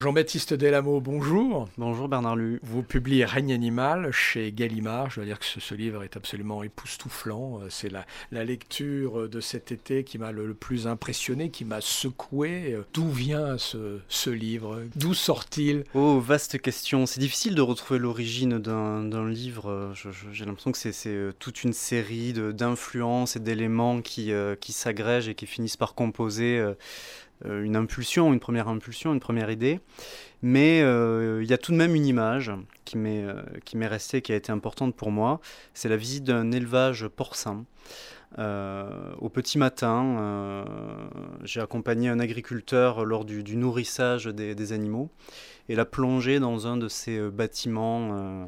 Jean-Baptiste Delamo, bonjour. Bonjour Bernard Luhu. Vous publiez Règne animal chez Gallimard. Je dois dire que ce livre est absolument époustouflant. C'est la lecture de cet été qui m'a le plus impressionné, qui m'a secoué. D'où vient ce livre? D'où sort-il? Oh, vaste question. C'est difficile de retrouver l'origine d'un livre. J'ai l'impression que c'est toute une série d'influences et d'éléments qui s'agrègent et qui finissent par composer une impulsion, une première idée. Mais il y a tout de même une image qui m'est restée, qui a été importante pour moi. C'est la visite d'un élevage porcin. Au petit matin, j'ai accompagné un agriculteur lors du nourrissage des animaux. Et la plongée dans un de ces bâtiments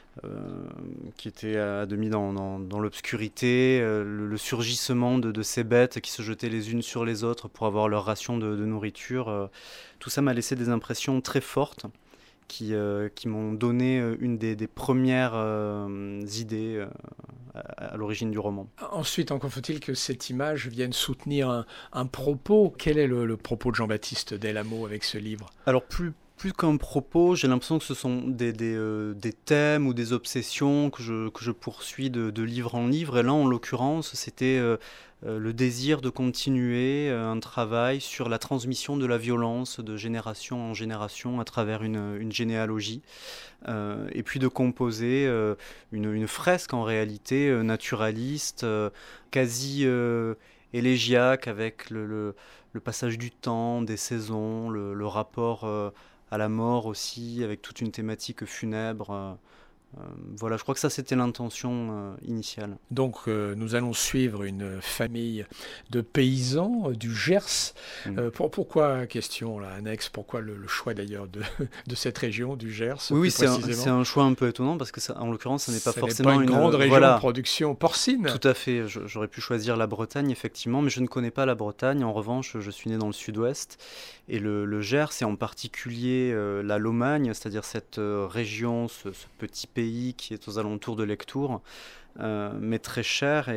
qui était à demi dans l'obscurité, le surgissement de ces bêtes qui se jetaient les unes sur les autres pour avoir leur ration de nourriture, tout ça m'a laissé des impressions très fortes qui m'ont donné une des premières idées à l'origine du roman. Ensuite, encore faut-il que cette image vienne soutenir un propos. Quel est le propos de Jean-Baptiste Delamo avec ce livre? Alors plus qu'un propos, j'ai l'impression que ce sont des thèmes ou des obsessions que je poursuis de livre en livre. Et là, en l'occurrence, c'était le désir de continuer un travail sur la transmission de la violence de génération en génération à travers une généalogie. Et puis de composer une fresque en réalité naturaliste, quasi élégiaque avec le passage du temps, des saisons, le rapport à la mort aussi, avec toute une thématique funèbre. Voilà, je crois que ça c'était l'intention initiale. Donc nous allons suivre une famille de paysans du Gers. Pourquoi, question là, annexe, pourquoi le choix d'ailleurs de cette région du Gers? Oui, c'est un choix un peu étonnant parce que ça, en l'occurrence, ce n'est pas forcément une grande région de production porcine. Tout à fait, j'aurais pu choisir la Bretagne effectivement, mais je ne connais pas la Bretagne. En revanche, je suis né dans le sud-ouest et le Gers et en particulier la Lomagne, c'est-à-dire cette région, ce petit pays qui est aux alentours de Lectoure, mais très cher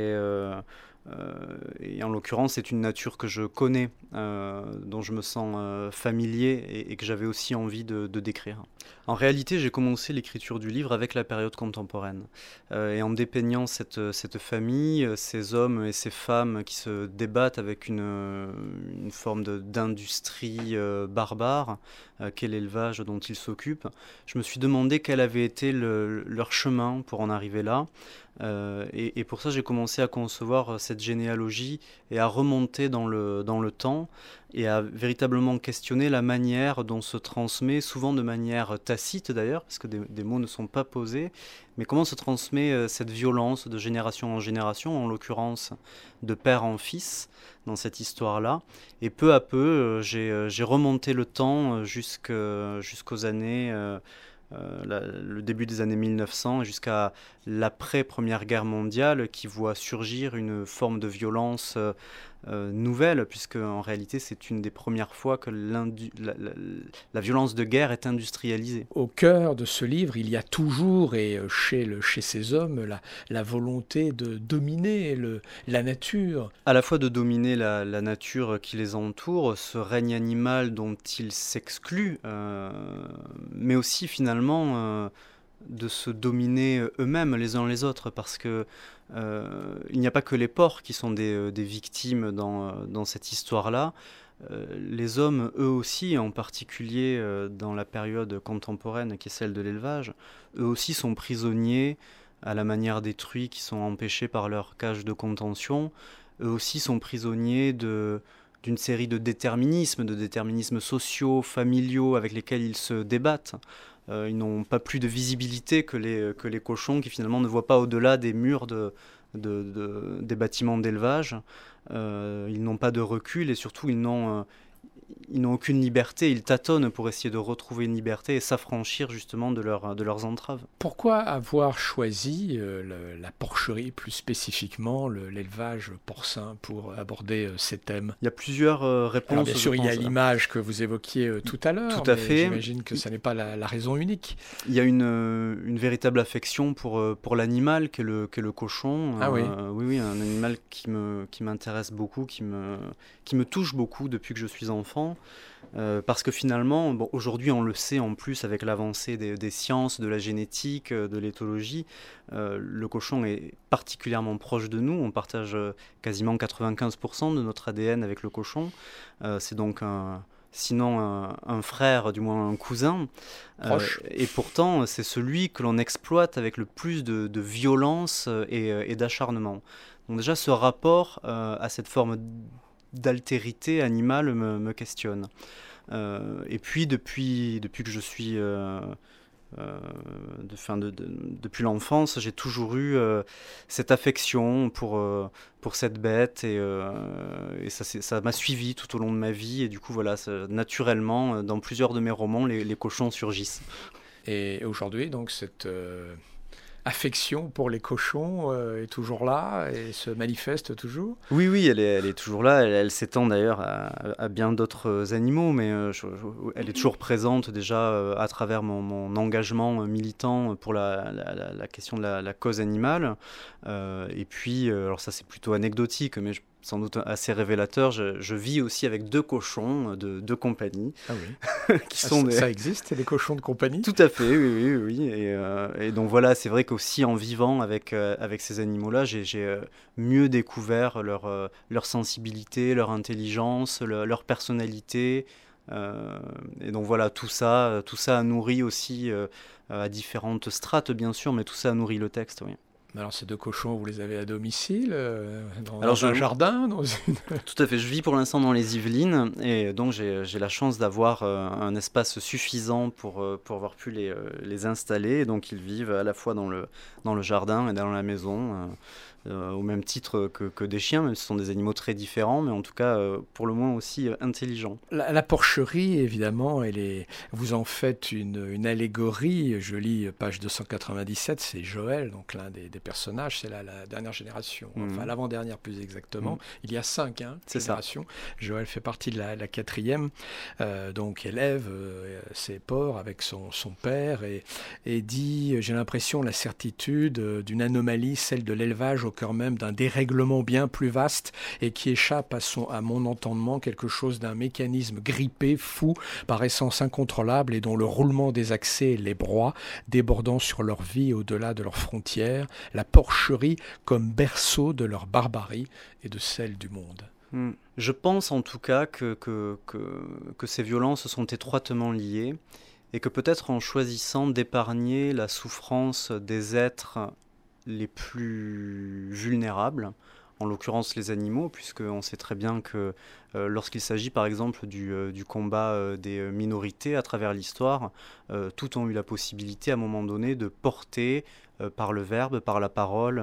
et en l'occurrence c'est une nature que je connais, dont je me sens familier et que j'avais aussi envie de décrire. En réalité, j'ai commencé l'écriture du livre avec la période contemporaine et en dépeignant cette famille, ces hommes et ces femmes qui se débattent avec une forme d'industrie barbare qu'est l'élevage dont ils s'occupent. Je me suis demandé quel avait été leur chemin pour en arriver là. Et pour ça, j'ai commencé à concevoir cette généalogie et à remonter dans le temps et à véritablement questionner la manière dont se transmet, souvent de manière tacite d'ailleurs, parce que des mots ne sont pas posés, mais comment se transmet cette violence de génération en génération, en l'occurrence de père en fils, dans cette histoire-là. Et peu à peu, j'ai remonté le temps jusqu'aux années... le début des années 1900 jusqu'à l'après-Première Guerre mondiale qui voit surgir une forme de violence nouvelle, puisque en réalité c'est une des premières fois que la violence de guerre est industrialisée. Au cœur de ce livre, il y a toujours, et chez ces hommes, la volonté de dominer la nature. À la fois de dominer la nature qui les entoure, ce règne animal dont ils s'excluent, mais aussi finalement de se dominer eux-mêmes les uns les autres, parce que il n'y a pas que les porcs qui sont des victimes dans cette histoire-là. Les hommes, eux aussi, en particulier dans la période contemporaine qui est celle de l'élevage, eux aussi sont prisonniers à la manière des truies qui sont empêchés par leur cage de contention. Eux aussi sont prisonniers d'une série de déterminismes sociaux, familiaux avec lesquels ils se débattent. Ils n'ont pas plus de visibilité que les cochons qui finalement ne voient pas au-delà des murs des bâtiments d'élevage. Ils n'ont pas de recul et surtout ils n'ont aucune liberté. Ils tâtonnent pour essayer de retrouver une liberté et s'affranchir justement de leurs entraves. Pourquoi avoir choisi la porcherie, plus spécifiquement l'élevage porcin, pour aborder ces thèmes? Il y a plusieurs réponses. Alors bien sûr, il y a l'image que vous évoquiez tout à l'heure. Tout à fait. J'imagine que ça n'est pas la raison unique. Il y a une véritable affection pour l'animal qu'est le cochon. Ah oui. Oui, un animal qui m'intéresse beaucoup, qui me touche beaucoup depuis que je suis enfant. enfants. Parce que finalement, bon, aujourd'hui on le sait en plus avec l'avancée des sciences, de la génétique, de l'éthologie, le cochon est particulièrement proche de nous. On partage quasiment 95% de notre ADN avec le cochon. C'est donc sinon un frère, du moins un cousin. Et pourtant, c'est celui que l'on exploite avec le plus de violence et d'acharnement. Donc déjà, ce rapport à cette forme d'altérité animale me questionne. Et puis, depuis que je suis... depuis l'enfance, j'ai toujours eu cette affection pour cette bête et ça m'a suivi tout au long de ma vie. Et du coup, voilà, naturellement, dans plusieurs de mes romans, les cochons surgissent. Et aujourd'hui, donc, cette affection pour les cochons est toujours là et se manifeste toujours? Oui, elle est toujours là. Elle s'étend d'ailleurs à bien d'autres animaux, mais elle est toujours présente déjà à travers mon engagement militant pour la question de la cause animale. Et puis, alors ça c'est plutôt anecdotique, mais sans doute assez révélateur, je vis aussi avec 2 cochons de compagnie. Ah oui. Ça existe, les cochons de compagnie? Tout à fait, oui. Et donc voilà, c'est vrai qu'aussi en vivant avec ces animaux-là, j'ai mieux découvert leur sensibilité, leur intelligence, leur personnalité. Et donc voilà, tout ça a nourri aussi à différentes strates, bien sûr, mais tout ça a nourri le texte, oui. Alors ces 2 cochons, vous les avez à domicile, dans un jardin, Tout à fait, je vis pour l'instant dans les Yvelines et donc j'ai la chance d'avoir un espace suffisant pour avoir pu les installer. Et donc ils vivent à la fois dans le jardin et dans la maison, au même titre que des chiens, même si ce sont des animaux très différents, mais en tout cas pour le moins aussi intelligents. La porcherie, évidemment, vous en faites une allégorie. Je lis page 297, c'est Joël, donc l'un des personnages, c'est la dernière génération, enfin l'avant-dernière plus exactement. Il y a 5 générations. Joël fait partie de la 4e, donc élève ses porcs avec son père et dit, j'ai l'impression, la certitude d'une anomalie, celle de l'élevage au cœur même d'un dérèglement bien plus vaste et qui échappe à mon entendement, quelque chose d'un mécanisme grippé, fou, par essence incontrôlable et dont le roulement des accès les broie, débordant sur leur vie au-delà de leurs frontières, la porcherie comme berceau de leur barbarie et de celle du monde. Je pense en tout cas que ces violences sont étroitement liées et que peut-être en choisissant d'épargner la souffrance des êtres les plus vulnérables, en l'occurrence les animaux, puisqu'on sait très bien que lorsqu'il s'agit par exemple du combat des minorités à travers l'histoire, tous ont eu la possibilité à un moment donné de porter par le verbe, par la parole,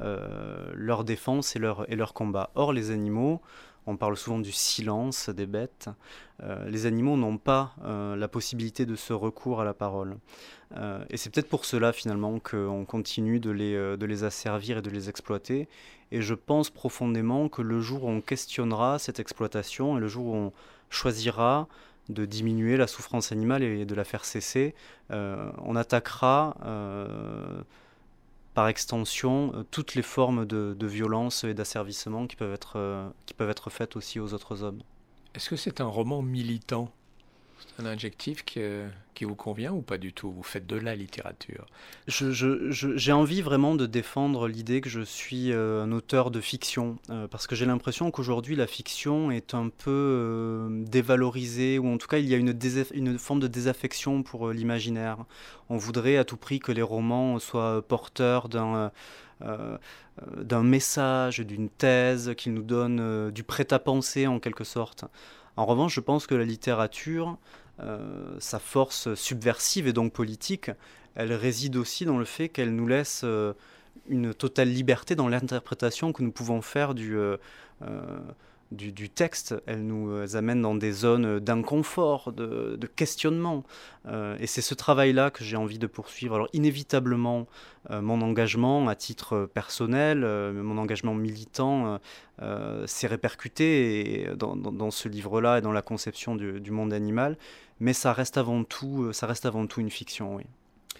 leur défense et leur combat. Or les animaux, on parle souvent du silence des bêtes, les animaux n'ont pas la possibilité de ce recours à la parole. Et c'est peut-être pour cela finalement qu'on continue de les asservir et de les exploiter. Et je pense profondément que le jour où on questionnera cette exploitation et le jour où on choisira de diminuer la souffrance animale et de la faire cesser, on attaquera par extension toutes les formes de violence et d'asservissement qui peuvent être faites aussi aux autres hommes. Est-ce que c'est un roman militant ? C'est un adjectif qui vous convient ou pas du tout ? Vous faites de la littérature. J'ai envie vraiment de défendre l'idée que je suis un auteur de fiction, parce que j'ai l'impression qu'aujourd'hui la fiction est un peu dévalorisée, ou en tout cas il y a une forme de désaffection pour l'imaginaire. On voudrait à tout prix que les romans soient porteurs d'un message, d'une thèse, qu'ils nous donnent du prêt-à-penser en quelque sorte. En revanche, je pense que la littérature, sa force subversive et donc politique, elle réside aussi dans le fait qu'elle nous laisse une totale liberté dans l'interprétation que nous pouvons faire du texte. Elle nous amène dans des zones d'inconfort, de questionnement. Et c'est ce travail-là que j'ai envie de poursuivre. Alors inévitablement, mon engagement à titre personnel, mon engagement militant s'est répercuté dans ce livre-là et dans la conception du monde animal. Mais ça reste avant tout une fiction, oui.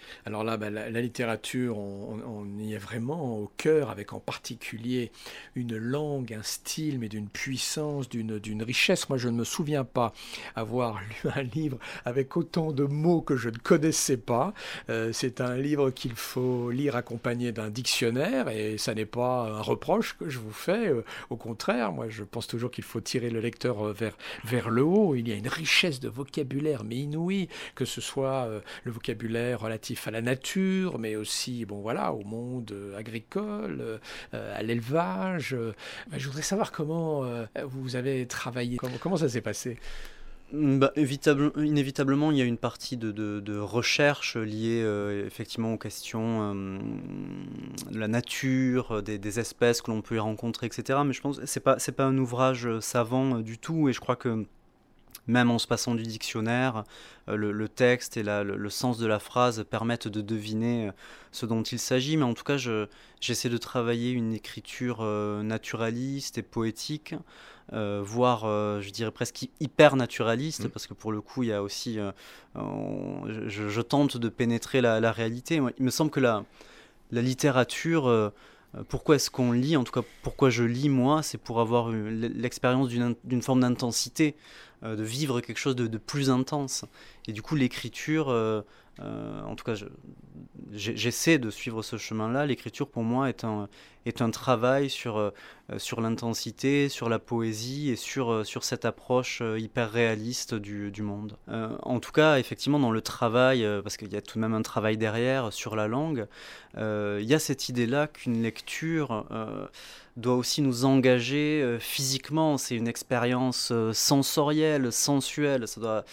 Alors là, la littérature, on y est vraiment au cœur, avec en particulier une langue, un style, mais d'une puissance, d'une richesse. Moi, je ne me souviens pas avoir lu un livre avec autant de mots que je ne connaissais pas. C'est un livre qu'il faut lire accompagné d'un dictionnaire, et ça n'est pas un reproche que je vous fais. Au contraire, moi, je pense toujours qu'il faut tirer le lecteur vers le haut. Il y a une richesse de vocabulaire, mais inouïe, que ce soit le vocabulaire relatif à la nature, mais aussi bon, voilà, au monde agricole, à l'élevage. Je voudrais savoir comment vous avez travaillé, comment ça s'est passé. Inévitablement, il y a une partie de recherche liée effectivement aux questions de la nature, des espèces que l'on peut y rencontrer, etc. Mais je pense que c'est pas un ouvrage savant du tout, et je crois que même en se passant du dictionnaire, le texte et le sens de la phrase permettent de deviner ce dont il s'agit. Mais en tout cas, j'essaie de travailler une écriture naturaliste et poétique, voire, je dirais presque hyper naturaliste, parce que pour le coup, il y a aussi... je tente de pénétrer la réalité. Il me semble que la littérature... pourquoi est-ce qu'on lit, en tout cas pourquoi je lis moi, c'est pour avoir l'expérience d'une forme d'intensité, de vivre quelque chose de plus intense. Et du coup l'écriture, en tout cas j'essaie de suivre ce chemin-là. L'écriture pour moi est un travail sur l'intensité, sur la poésie et sur cette approche hyper réaliste du monde. En tout cas, effectivement, dans le travail, parce qu'il y a tout de même un travail derrière sur la langue, il y a cette idée-là qu'une lecture doit aussi nous engager physiquement. C'est une expérience sensorielle, sensuelle.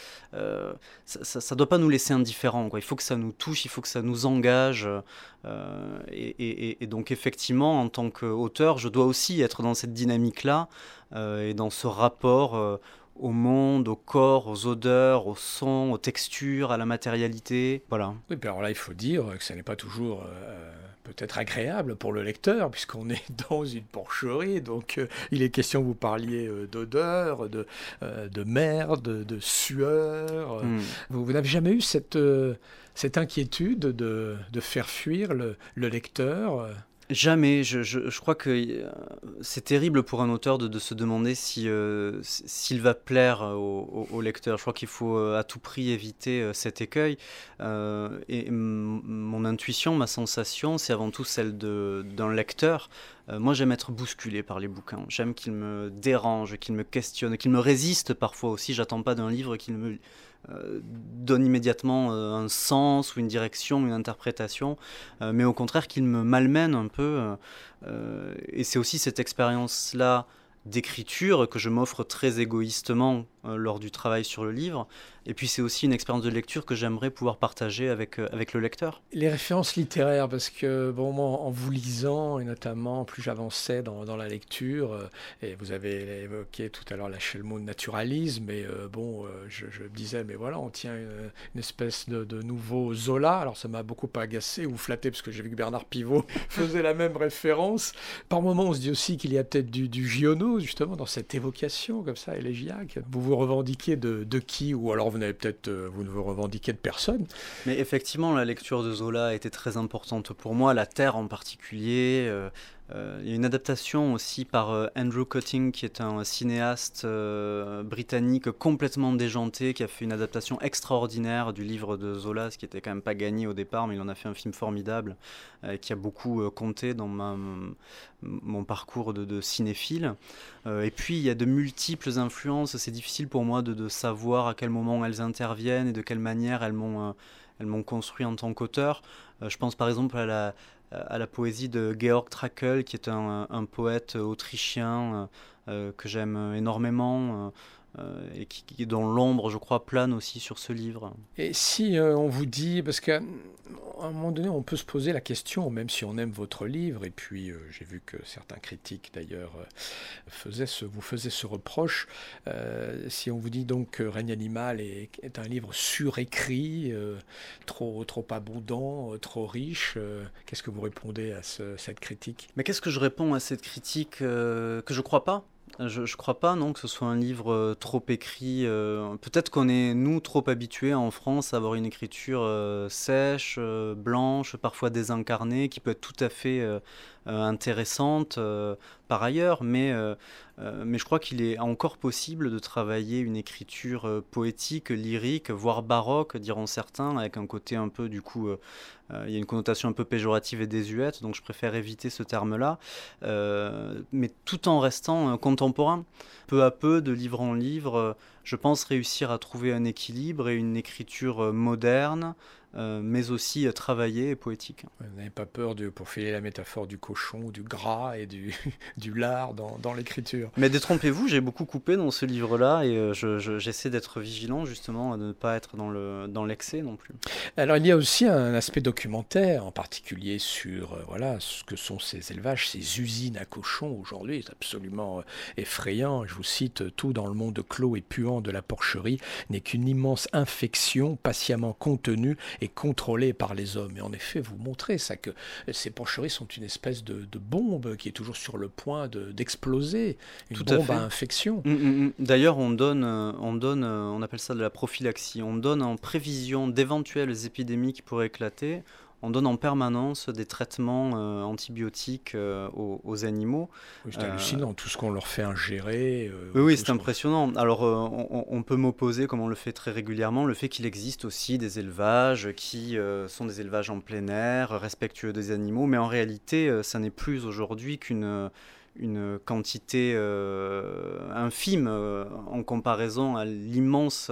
Ça doit pas nous laisser indifférents, quoi. Il faut que ça nous touche, il faut que ça nous engage. Et donc effectivement, en tant qu'auteur, je dois aussi être dans cette dynamique-là et dans ce rapport au monde, au corps, aux odeurs, aux sons, aux textures, à la matérialité. Voilà. Oui, puis alors là, il faut dire que ça n'est pas toujours peut-être agréable pour le lecteur, puisqu'on est dans une porcherie, donc il est question que vous parliez d'odeur, de merde, de sueur. Vous n'avez jamais eu cette inquiétude de faire fuir le lecteur Jamais. Je crois que c'est terrible pour un auteur de se demander s'il va plaire au lecteur. Je crois qu'il faut à tout prix éviter cet écueil. Et mon intuition, ma sensation, c'est avant tout celle d'un lecteur. Moi, j'aime être bousculé par les bouquins. J'aime qu'ils me dérangent, qu'ils me questionnent, qu'ils me résistent parfois aussi. J'attends pas d'un livre qu'il me donne immédiatement un sens ou une direction, une interprétation, mais au contraire qu'il me malmène un peu. Et c'est aussi cette expérience-là d'écriture que je m'offre très égoïstement lors du travail sur le livre. Et puis c'est aussi une expérience de lecture que j'aimerais pouvoir partager avec le lecteur. Les références littéraires, parce que bon, moi, en vous lisant, et notamment plus j'avançais dans la lecture, et vous avez évoqué tout à l'heure, lâché le mot de naturalisme, et je me disais, mais voilà, on tient une espèce de nouveau Zola. Alors ça m'a beaucoup agacé ou flatté, parce que j'ai vu que Bernard Pivot faisait la même référence. Par moments, on se dit aussi qu'il y a peut-être du Giono, justement, dans cette évocation comme ça, élégiaque. Vous vous revendiquez de qui, ou alors vous ne vous revendiquez de personne. Mais effectivement, la lecture de Zola a été très importante pour moi, La Terre en particulier. Il y a une adaptation aussi par Andrew Cotting, qui est un cinéaste britannique complètement déjanté, qui a fait une adaptation extraordinaire du livre de Zola, ce qui n'était quand même pas gagné au départ, mais il en a fait un film formidable, qui a beaucoup compté dans mon parcours de cinéphile. Et puis il y a de multiples influences, c'est difficile pour moi de savoir à quel moment elles interviennent et de quelle manière elles m'ont construit en tant qu'auteur. Je pense par exemple à la poésie de Georg Trakl, qui est un poète autrichien que j'aime énormément et dont l'ombre, je crois, plane aussi sur ce livre. Et si on vous dit, parce qu'à un moment donné, on peut se poser la question, même si on aime votre livre, et puis j'ai vu que certains critiques d'ailleurs vous faisaient ce reproche, si on vous dit donc que Règne animal est un livre surécrit, trop abondant, trop riche, qu'est-ce que vous répondez à cette critique ? Mais qu'est-ce que je réponds à cette critique que je crois pas ? Je crois pas, non, que ce soit un livre trop écrit. Peut-être qu'on est, nous, trop habitués en France à avoir une écriture sèche, blanche, parfois désincarnée, qui peut être tout à fait intéressante par ailleurs, mais je crois qu'il est encore possible de travailler une écriture poétique, lyrique, voire baroque, diront certains, avec un côté un peu, du coup, il y a une connotation un peu péjorative et désuète, donc je préfère éviter ce terme-là, mais tout en restant contemporain. Peu à peu, de livre en livre, je pense réussir à trouver un équilibre et une écriture moderne, mais aussi travaillée et poétique. Vous n'avez pas peur, pour filer la métaphore, du cochon, du gras et du lard dans l'écriture. Mais détrompez-vous, j'ai beaucoup coupé dans ce livre-là et j'essaie d'être vigilant justement à ne pas être dans l'excès non plus. Alors il y a aussi un aspect documentaire, en particulier sur voilà, ce que sont ces élevages, ces usines à cochons aujourd'hui. C'est absolument effrayant. Je vous cite: tout dans le monde clos et puant de la porcherie n'est qu'une immense infection patiemment contenue et contrôlée par les hommes. Et en effet, vous montrez ça, que ces porcheries sont une espèce de bombe qui est toujours sur le point d'exploser, une Tout bombe à à fait. infection. D'ailleurs, on appelle ça de la prophylaxie. On donne en prévision d'éventuelles épidémies qui pourraient éclater. On donne en permanence des traitements antibiotiques aux animaux. Oui, c'est hallucinant, tout ce qu'on leur fait ingérer. Oui, Tout c'est impressionnant. Alors, on peut m'opposer, comme on le fait très régulièrement, le fait qu'il existe aussi des élevages qui sont des élevages en plein air, respectueux des animaux, mais en réalité, ça n'est plus aujourd'hui une quantité infime en comparaison à l'immense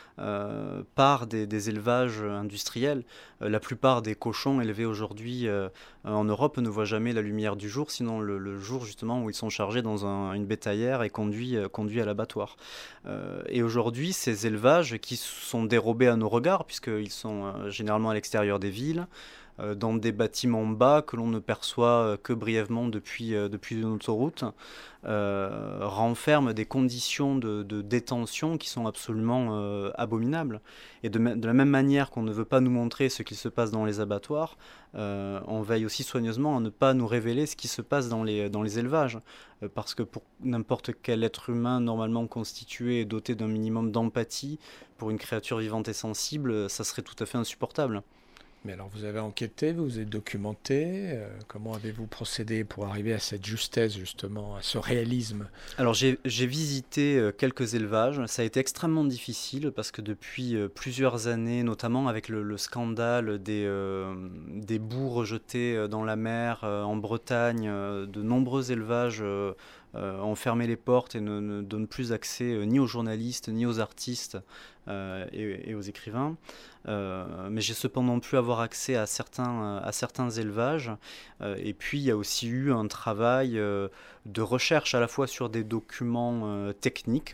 part des élevages industriels. La plupart des cochons élevés aujourd'hui en Europe ne voient jamais la lumière du jour, sinon le jour justement où ils sont chargés dans une bétaillère et conduits à l'abattoir. Et aujourd'hui, ces élevages qui sont dérobés à nos regards, puisqu'ils sont généralement à l'extérieur des villes, dans des bâtiments bas que l'on ne perçoit que brièvement depuis une autoroute, renferment des conditions de détention qui sont absolument abominables. Et de la même manière qu'on ne veut pas nous montrer ce qu'il se passe dans les abattoirs, on veille aussi soigneusement à ne pas nous révéler ce qui se passe dans les élevages. Parce que pour n'importe quel être humain normalement constitué et doté d'un minimum d'empathie, pour une créature vivante et sensible, ça serait tout à fait insupportable. Mais alors vous avez enquêté, vous vous êtes documenté, comment avez-vous procédé pour arriver à cette justesse justement, à ce réalisme? Alors j'ai visité quelques élevages, ça a été extrêmement difficile parce que depuis plusieurs années, notamment avec le scandale des boues rejetées dans la mer en Bretagne, de nombreux élevages ont fermé les portes et ne donnent plus accès ni aux journalistes ni aux artistes et aux écrivains. Mais j'ai cependant pu avoir accès à certains élevages. Et puis il y a aussi eu un travail de recherche à la fois sur des documents techniques,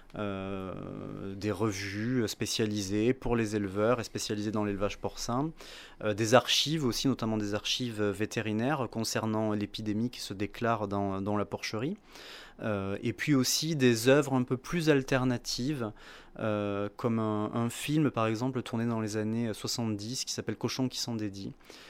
des revues spécialisées pour les éleveurs et spécialisées dans l'élevage porcin, des archives aussi, notamment des archives vétérinaires concernant l'épidémie qui se déclare dans la porcherie, et puis aussi des œuvres un peu plus alternatives, comme un film par exemple tourné dans les années 70 qui s'appelle Cochon qui s'en dédie.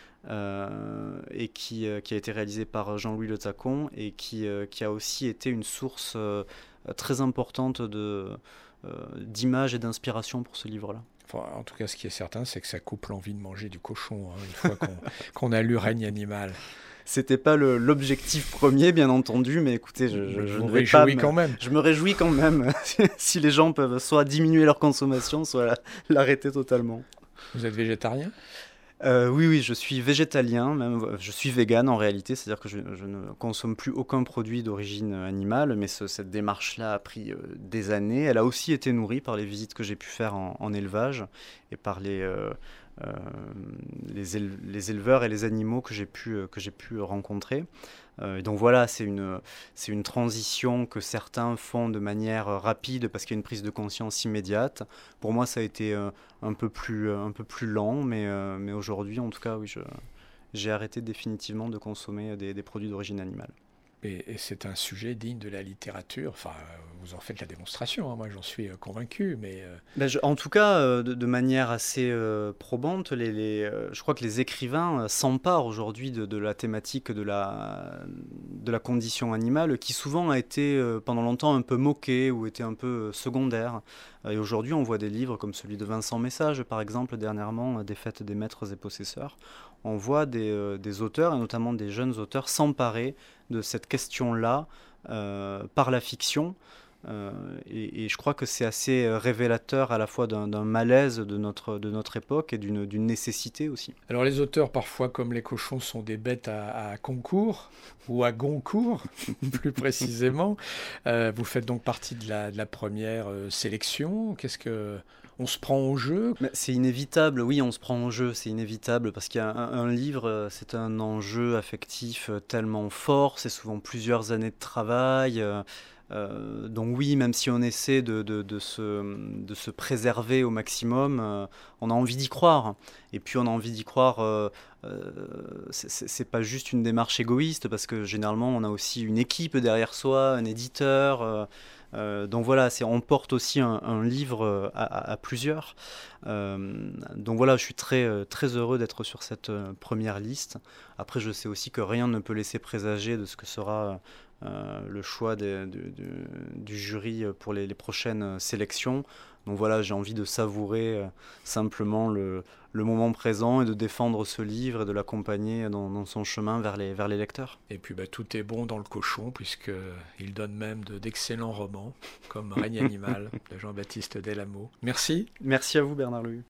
Et qui a été réalisé par Jean-Louis Le Tacon et qui a aussi été une source très importante d'images et d'inspiration pour ce livre-là. Enfin, en tout cas, ce qui est certain, c'est que ça coupe l'envie de manger du cochon, hein, une fois qu'on a lu Règne animal. C'était pas l'objectif premier, bien entendu, mais écoutez, je ne vais pas. Quand même. Je me réjouis quand même si les gens peuvent soit diminuer leur consommation, soit l'arrêter totalement. Vous êtes végétarien ? Oui, je suis végétalien, même je suis vegan en réalité, c'est-à-dire que je ne consomme plus aucun produit d'origine animale, mais cette démarche-là a pris des années. Elle a aussi été nourrie par les visites que j'ai pu faire en élevage et par les éleveurs et les animaux que j'ai pu rencontrer. Donc voilà, c'est une transition que certains font de manière rapide parce qu'il y a une prise de conscience immédiate. Pour moi, ça a été un peu plus lent, mais aujourd'hui, en tout cas, oui, j'ai arrêté définitivement de consommer des produits d'origine animale. Et c'est un sujet digne de la littérature. Enfin, vous en faites la démonstration, hein. Moi j'en suis convaincu, mais En tout cas, de manière assez probante, je crois que les écrivains s'emparent aujourd'hui de la thématique de la condition animale, qui souvent a été pendant longtemps un peu moquée ou était un peu secondaire. Et aujourd'hui, on voit des livres comme celui de Vincent Message, par exemple, dernièrement, Des fêtes des maîtres et possesseurs. On voit des auteurs, et notamment des jeunes auteurs, s'emparer de cette question-là par la fiction. Et je crois que c'est assez révélateur à la fois d'un malaise de notre époque et d'une nécessité aussi. alors les auteurs, parfois comme les cochons, sont des bêtes à concours ou à Goncourt, plus précisément. Vous faites donc partie de la première sélection. Qu'est-ce que on se prend au jeu? Mais c'est inévitable, oui, on se prend au jeu, c'est inévitable, parce qu'il y a un livre, c'est un enjeu affectif tellement fort, c'est souvent plusieurs années de travail. Donc oui, même si on essaie de se préserver au maximum, on a envie d'y croire. Et puis on a envie d'y croire, c'est pas juste une démarche égoïste, parce que généralement on a aussi une équipe derrière soi, un éditeur. Donc voilà, on porte aussi un livre à plusieurs. Donc voilà, je suis très heureux d'être sur cette première liste. Après, je sais aussi que rien ne peut laisser présager de ce que sera le choix du jury pour les prochaines sélections. Donc voilà, j'ai envie de savourer simplement le moment présent et de défendre ce livre et de l'accompagner dans son chemin vers les lecteurs. Et puis tout est bon dans le cochon, puisqu'il donne même d'excellents romans, comme Règne animal de Jean-Baptiste Delamo. Merci. Merci à vous, Bernard Louis.